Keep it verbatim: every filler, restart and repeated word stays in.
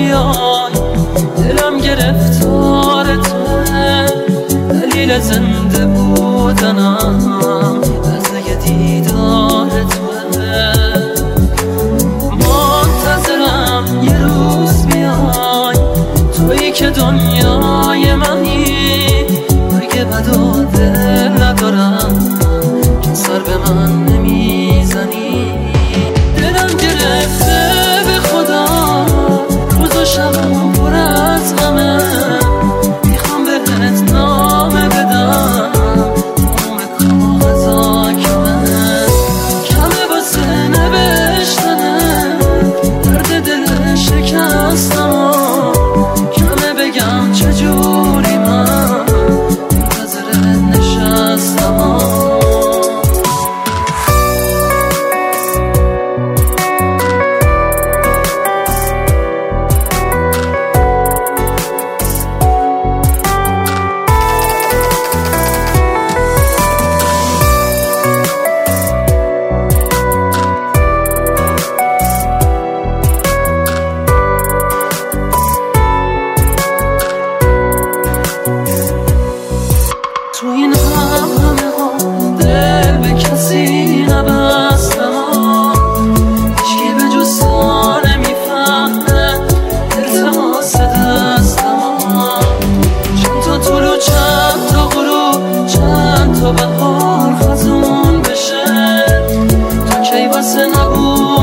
بیای، دلم گرفتارته، دلیل زنده بودنم لحظه دیدار توه. منتظرم یه روز بیای، تویی که دنیای منی، اگه بدا دل ندارم که سر به من نمیزنی. دلم گرفته به خدا، روز و شبم پر از غمه، میخوام بهت نامه بدم، تموم کاغذا کمه کمه واسه نوشتنه، درد دل شکستم کمه بگم چجوری من منتظرت نشستم. تو این هم همه ها دل به کسی نبستم، هیچکی به جز تو نمیفهمه التماس دستم. چند تا طلوع چند تا غروب چند تا بهار خزون بشه، تا کی واسه نبود